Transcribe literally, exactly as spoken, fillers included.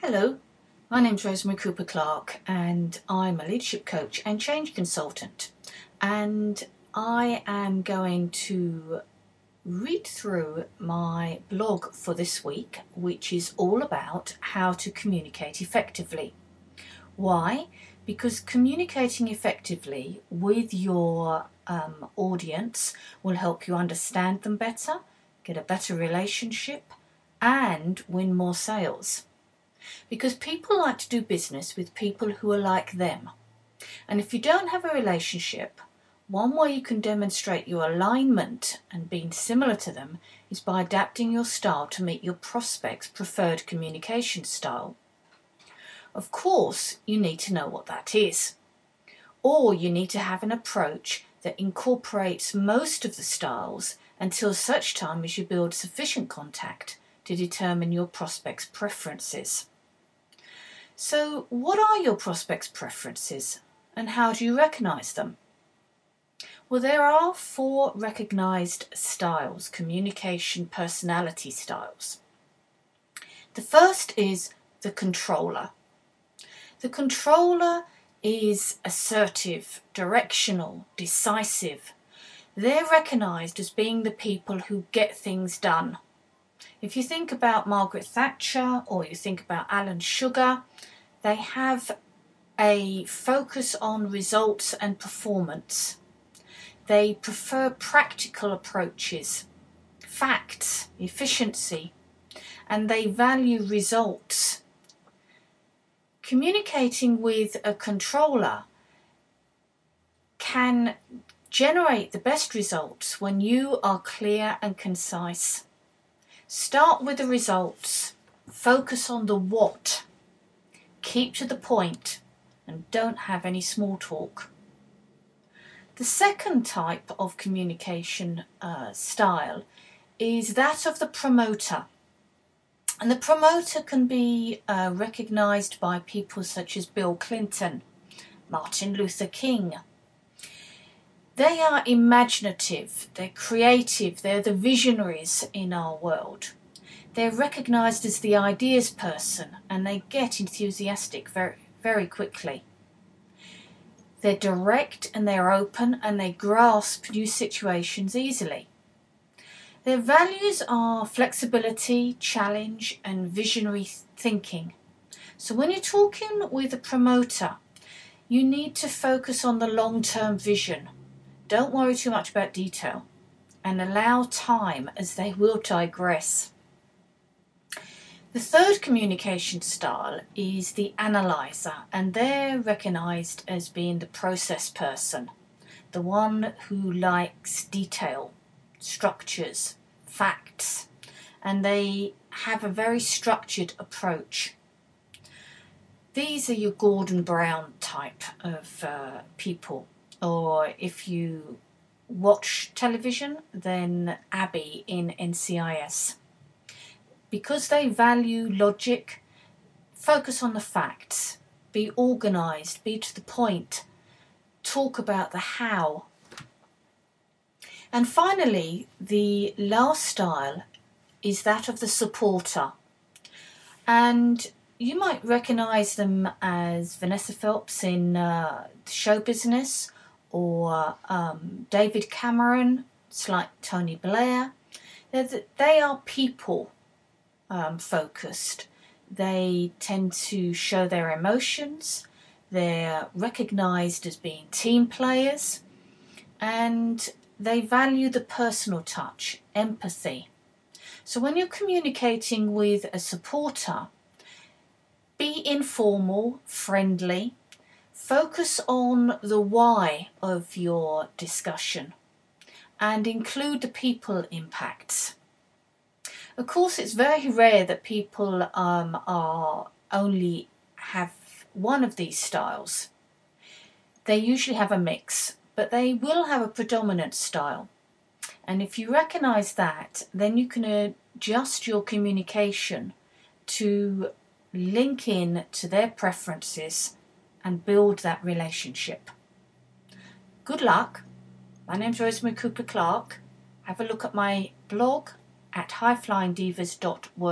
Hello, my name's Rosemary Cooper Clark and I'm a leadership coach and change consultant, and I am going to read through my blog for this week, which is all about how to communicate effectively. Why? Because communicating effectively with your um, audience will help you understand them better, get a better relationship and win more sales. Because people like to do business with people who are like them. And if you don't have a relationship, one way you can demonstrate your alignment and being similar to them is by adapting your style to meet your prospects' preferred communication style. Of course, you need to know what that is. Or you need to have an approach that incorporates most of the styles until such time as you build sufficient contact to determine your prospects' preferences. So what are your prospects' preferences and how do you recognise them? Well, there are four recognised styles, communication personality styles. The first is the controller. The controller is assertive, directional, decisive. They're recognised as being the people who get things done. If you think about Margaret Thatcher or you think about Alan Sugar, they have a focus on results and performance. They prefer practical approaches, facts, efficiency, and they value results. Communicating with a controller can generate the best results when you are clear and concise. Start with the results, focus on the what, keep to the point, and don't have any small talk. The second type of communication uh, style is that of the promoter. And the promoter can be uh, recognised by people such as Bill Clinton, Martin Luther King. They are imaginative, they're creative, they're the visionaries in our world. They're recognised as the ideas person and they get enthusiastic very, very quickly. They're direct and they're open and they grasp new situations easily. Their values are flexibility, challenge and visionary thinking. So when you're talking with a promoter, you need to focus on the long-term vision. Don't worry too much about detail and allow time as they will digress. The third communication style is the analyzer, and they're recognised as being the process person, the one who likes detail, structures, facts, and they have a very structured approach. These are your Gordon Brown type of uh, people. Or if you watch television, then Abby in N C I S. Because they value logic, focus on the facts, be organised, be to the point, talk about the how. And finally, the last style is that of the supporter. And you might recognise them as Vanessa Phelps in uh, show business, or um, David Cameron, it's like Tony Blair. They're, they are people um, focused. They tend to show their emotions. They're recognised as being team players, and they value the personal touch, empathy. So when you're communicating with a supporter, be informal, friendly. Focus on the why of your discussion and include the people impacts. Of course, it's very rare that people um, are only have one of these styles. They usually have a mix, but they will have a predominant style. And if you recognise that, then you can adjust your communication to link in to their preferences and build that relationship. Good luck. My name's Rosemary Cooper Clark. Have a look at my blog at high flying divas dot wordpress dot com.